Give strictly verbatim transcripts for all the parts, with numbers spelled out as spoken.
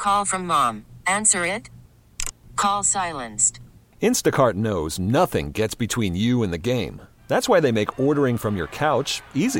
Call from mom. Answer it. Call silenced. Instacart knows nothing gets between you and the game. That's why they make ordering from your couch easy.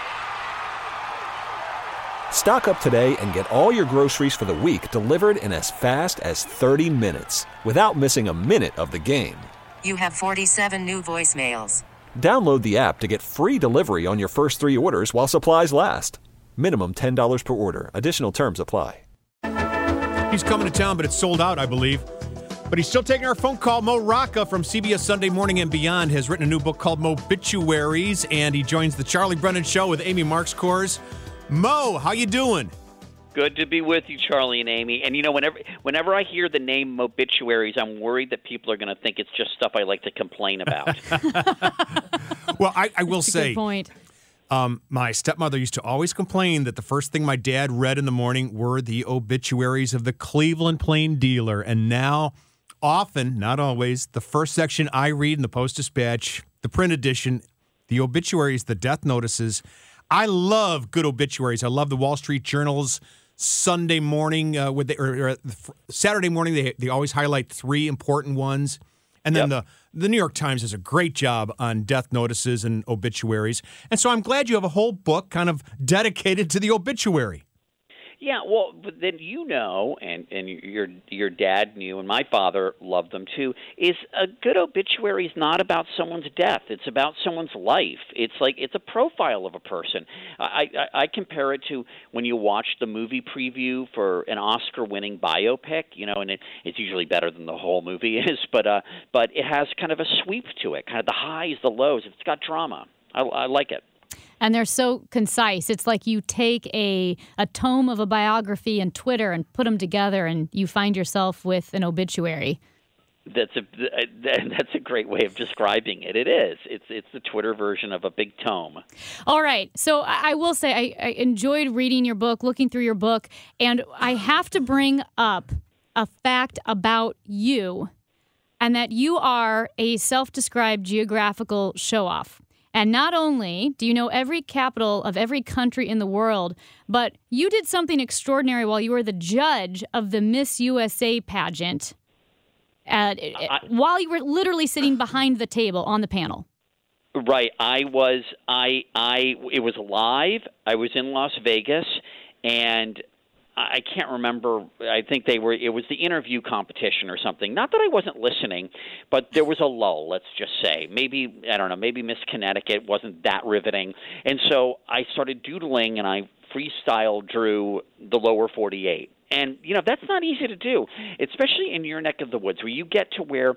Stock up today and get all your groceries for the week delivered in as fast as thirty minutes without missing a minute of the game. You have forty-seven new voicemails. Download the app to get free delivery on your first three orders while supplies last. Minimum ten dollars per order. Additional terms apply. He's coming to town, but it's sold out, I believe. But he's still taking our phone call. Mo Rocca from C B S Sunday Morning and Beyond has written a new book called Mobituaries, and he joins the Charlie Brennan Show with Amy Marxkors. Mo, how you doing? Good to be with you, Charlie and Amy. And, you know, whenever whenever I hear the name Mobituaries, I'm worried that people are going to think it's just stuff I like to complain about. Well, I, I will That's say, a good point. Um, my stepmother used to always complain that the first thing my dad read in the morning were the obituaries of the Cleveland Plain Dealer. And now, often, not always, the first section I read in the Post-Dispatch, the print edition, the obituaries, the death notices. I love good obituaries. I love the Wall Street Journal's Sunday morning, uh, with the, or, or Saturday morning, they they always highlight three important ones. And then yep. the, the New York Times does a great job on death notices and obituaries. And so I'm glad you have a whole book kind of dedicated to the obituary. Yeah, well, but then you know, and, and your your dad knew, and my father loved them too, is a good obituary is not about someone's death. It's about someone's life. It's like it's a profile of a person. I, I, I compare it to when you watch the movie preview for an Oscar-winning biopic, you know, and it, it's usually better than the whole movie is, but uh, but it has kind of a sweep to it, kind of the highs, the lows. It's got drama. I, I like it. And they're so concise. It's like you take a, a tome of a biography and Twitter and put them together, and you find yourself with an obituary. That's a that's a great way of describing it. It is. It's it's the Twitter version of a big tome. All right. So I will say I, I enjoyed reading your book, looking through your book, and I have to bring up a fact about you, and that you are a self-described geographical show-off. And not only do you know every capital of every country in the world, but you did something extraordinary while you were the judge of the Miss U S A pageant, uh, I, while you were literally sitting behind the table on the panel. Right. I was, I, I, it was live. I was in Las Vegas, and I can't remember. I think they were. It was the interview competition or something. Not that I wasn't listening, but there was a lull. Let's just say maybe I don't know. Maybe Miss Connecticut wasn't that riveting, and so I started doodling and I freestyle drew the lower forty-eight. And, you know, that's not easy to do, especially in your neck of the woods where you get to where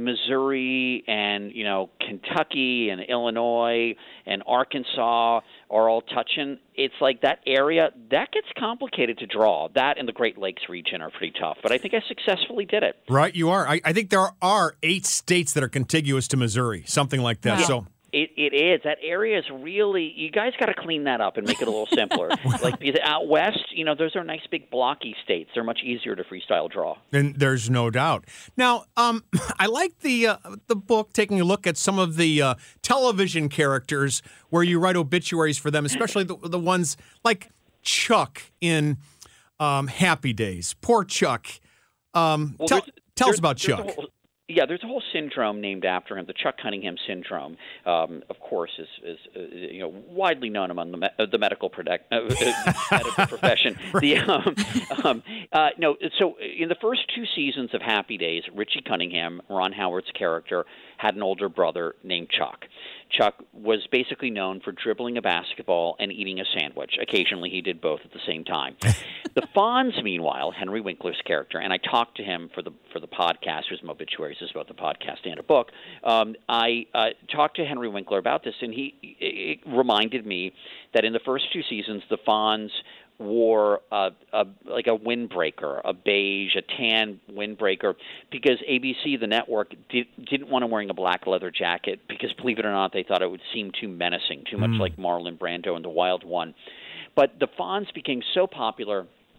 Missouri and, you know, Kentucky and Illinois and Arkansas are all touching. It's like that area, that gets complicated to draw. That and the Great Lakes region are pretty tough. But I think I successfully did it. Right, you are. I, I think there are eight states that are contiguous to Missouri, something like that. Wow. So. It it is. That area is really, you guys got to clean that up and make it a little simpler. Like because out west, you know, those are nice big blocky states. They're much easier to freestyle draw. And there's no doubt. Now, um, I like the uh, the book taking a look at some of the uh, television characters where you write obituaries for them, especially the, the ones like Chuck in um, Happy Days. Poor Chuck. Um, well, tell there's, tell there's, us about there's Chuck. Yeah, there's a whole syndrome named after him, the Chuck Cunningham syndrome. Um, of course, is, is uh, you know widely known among the, me- uh, the medical, product, uh, uh, medical profession. The um, um, uh, no, so in the first two seasons of Happy Days, Richie Cunningham, Ron Howard's character, had an older brother named Chuck. Chuck was basically known for dribbling a basketball and eating a sandwich. Occasionally, he did both at the same time. The Fonz, meanwhile, Henry Winkler's character, and I talked to him for the for the podcast, whose Mobituaries is about the podcast and a book. Um, I uh, talked to Henry Winkler about this, and he it reminded me that in the first two seasons, the Fonz wore a, a like a windbreaker, a beige, a tan windbreaker, because A B C, the network, did, didn't want him wearing a black leather jacket because, believe it or not, they thought it would seem too menacing, too much mm. like Marlon Brando in The Wild One. But the Fonz became so popular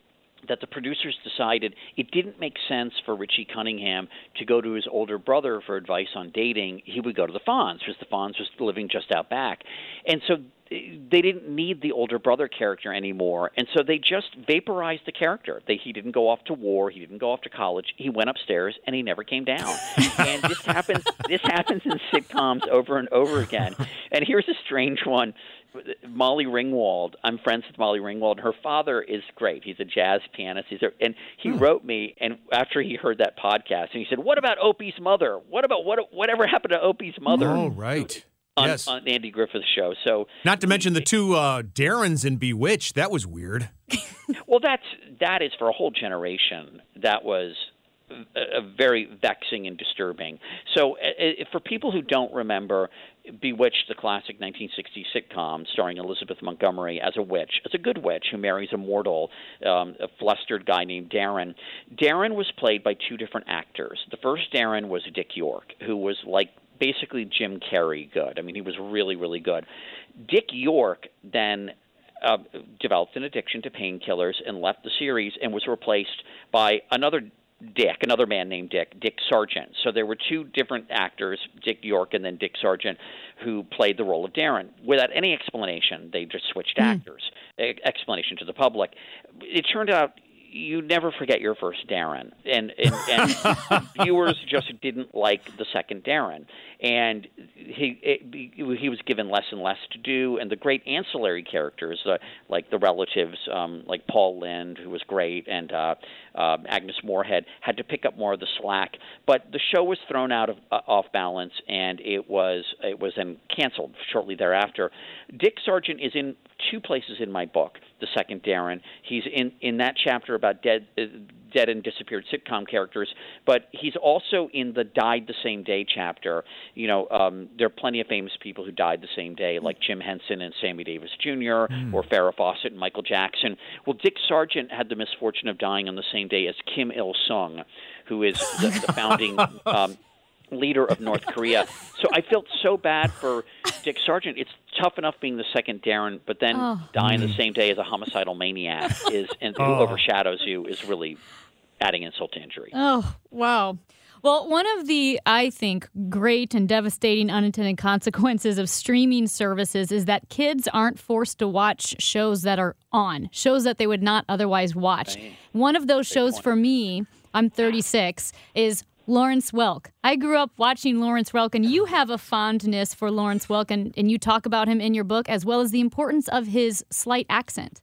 that the producers decided it didn't make sense for Richie Cunningham to go to his older brother for advice on dating. He would go to the Fonz, because the Fonz was living just out back. And so they didn't need the older brother character anymore, and so they just vaporized the character. They, he didn't go off to war. He didn't go off to college. He went upstairs, and he never came down. And this happens This happens in sitcoms over and over again. And here's a strange one. Molly Ringwald. I'm friends with Molly Ringwald. Her father is great. He's a jazz pianist. He's a, and he hmm. wrote me, and after he heard that podcast, and he said, "What about Opie's mother? What about what? Whatever happened to Opie's mother?" Oh, right. On, yes. on Andy Griffith's show. So, not to mention the two uh, Darrens in Bewitched. That was weird. Well, that's that is for a whole generation. That was a, a very vexing and disturbing. So, uh, for people who don't remember Bewitched, the classic nineteen sixties sitcom starring Elizabeth Montgomery as a witch, as a good witch who marries a mortal, um, a flustered guy named Darren. Darren was played by two different actors. The first Darren was Dick York, who was like basically Jim Carrey good. I mean, he was really, really good. Dick York then uh, developed an addiction to painkillers and left the series and was replaced by another Dick, another man named Dick, Dick Sargent. So there were two different actors, Dick York and then Dick Sargent, who played the role of Darren. Without any explanation, they just switched mm. actors. E- explanation to the public. It turned out you never forget your first Darren, and and, and viewers just didn't like the second Darren, and he it, he was given less and less to do, and the great ancillary characters uh, like the relatives, um, like Paul Lynde, who was great, and uh, uh, Agnes Moorehead had to pick up more of the slack. But the show was thrown out of uh, off balance, and it was it was then canceled shortly thereafter. Dick Sargent is in two places in my book, the second Darren. He's in, in that chapter about dead uh, dead and disappeared sitcom characters, but he's also in the Died the Same Day chapter. You know, um, there are plenty of famous people who died the same day, like Jim Henson and Sammy Davis Junior, mm. or Farrah Fawcett and Michael Jackson. Well, Dick Sargent had the misfortune of dying on the same day as Kim Il-sung, who is the, the founding um, leader of North Korea. So I felt so bad for Dick Sargent. It's tough enough being the second Darren, but then oh. dying the same day as a homicidal maniac is, and who oh. overshadows you, is really adding insult to injury. Oh, wow. Well, one of the, I think, great and devastating unintended consequences of streaming services is that kids aren't forced to watch shows that are on, shows that they would not otherwise watch. Right. One of those Big shows point. For me, I'm thirty-six, is Lawrence Welk. I grew up watching Lawrence Welk, and you have a fondness for Lawrence Welk, and, and you talk about him in your book, as well as the importance of his slight accent.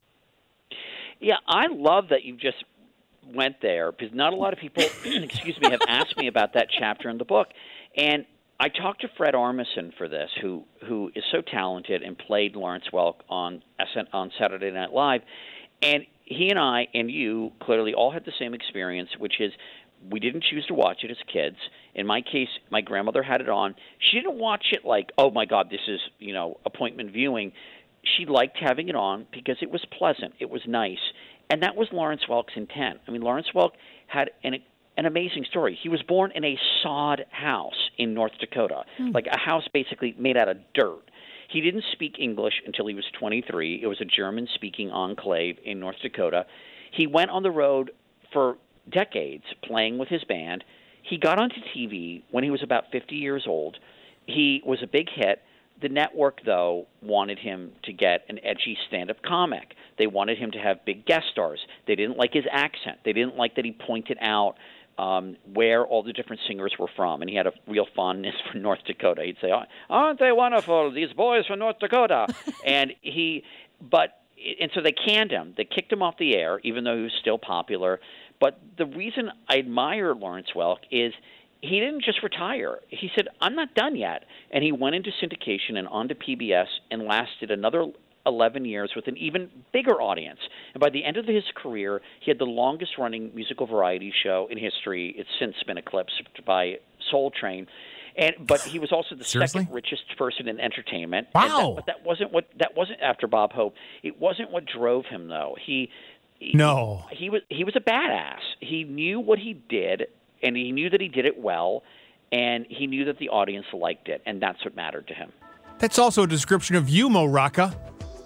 Yeah, I love that you just went there, because not a lot of people, excuse me, have asked me about that chapter in the book. And I talked to Fred Armisen for this, who who is so talented and played Lawrence Welk on on Saturday Night Live. And he and I and you clearly all had the same experience, which is we didn't choose to watch it as kids. In my case, my grandmother had it on. She didn't watch it like, oh, my God, this is, you know, appointment viewing. She liked having it on because it was pleasant. It was nice. And that was Lawrence Welk's intent. I mean, Lawrence Welk had an an amazing story. He was born in a sod house in North Dakota, mm. like a house basically made out of dirt. He didn't speak English until he was twenty-three. It was a German-speaking enclave in North Dakota. He went on the road for decades playing with his band. He got onto T V when he was about fifty years old. He was a big hit. The network, though, wanted him to get an edgy stand-up comic. They wanted him to have big guest stars. They didn't like his accent. They didn't like that he pointed out um, where all the different singers were from, and he had a real fondness for North Dakota. He'd say, "Aren't they wonderful, these boys from North Dakota?" and he, but, and so they canned him. They kicked him off the air, even though he was still popular. But the reason I admire Lawrence Welk is he didn't just retire. He said, I'm not done yet. And he went into syndication and onto P B S and lasted another eleven years with an even bigger audience. And by the end of his career, he had the longest-running musical variety show in history. It's since been eclipsed by Soul Train. And but he was also the Seriously? second richest person in entertainment. Wow! And that, but that wasn't what that wasn't after Bob Hope. It wasn't what drove him, though. He no, he, he was he was a badass. He knew what he did, and he knew that he did it well, and he knew that the audience liked it, and that's what mattered to him. That's also a description of you, Mo Rocca.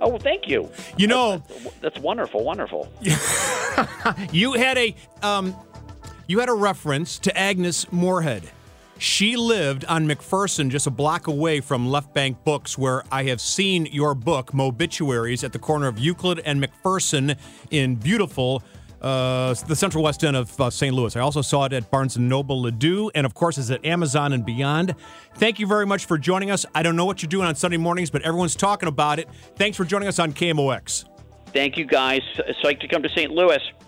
Oh, well, thank you. You know, that's, that's wonderful, wonderful. you had a um, you had a reference to Agnes Moorehead. She lived on McPherson, just a block away from Left Bank Books, where I have seen your book, Mobituaries, at the corner of Euclid and McPherson in beautiful, uh, the Central West End of uh, Saint Louis. I also saw it at Barnes and Noble Ladue, and of course, it's at Amazon and beyond. Thank you very much for joining us. I don't know what you're doing on Sunday mornings, but everyone's talking about it. Thanks for joining us on K M O X. Thank you, guys. Psyched to come to Saint Louis.